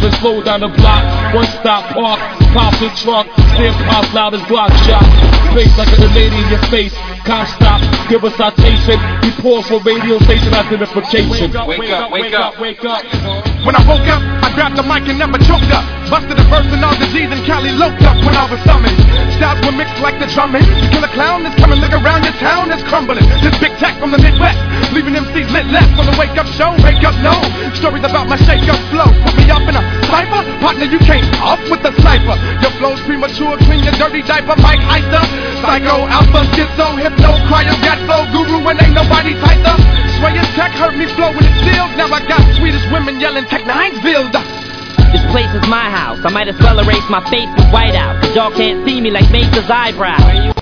and slow down the block. One stop park, pops a truck, stand pops loud as Glock shot. Face like a lady in your face. Cop stop, give a citation. We pause for radio station identification. Wake up, wake up, wake up. When I woke up, I grabbed the mic and never choked up. Busted a verse and all the G's and Cali loped up when I was summoned. Styles were mixed like the drumming. The killer clown is coming, look around your town, it's crumbling. This big tech from the Midwest, leaving MCs lit left on the wake up show. Wake up, no. Stories about my shake up flow. Put me up in a cipher, partner, you can't off with the sniper. Your flow's premature, clean your dirty diaper. Mike Heister, psycho, alpha, schizo, hypno, cryo, gat flow, guru, and ain't nobody tighter. Sway and tech heard me flow when it sealed. Now I got Swedish women yelling Tech Nine's build. This place is my house. I might as well erase my face with whiteout, 'cause y'all can't see me like Mesa's eyebrow.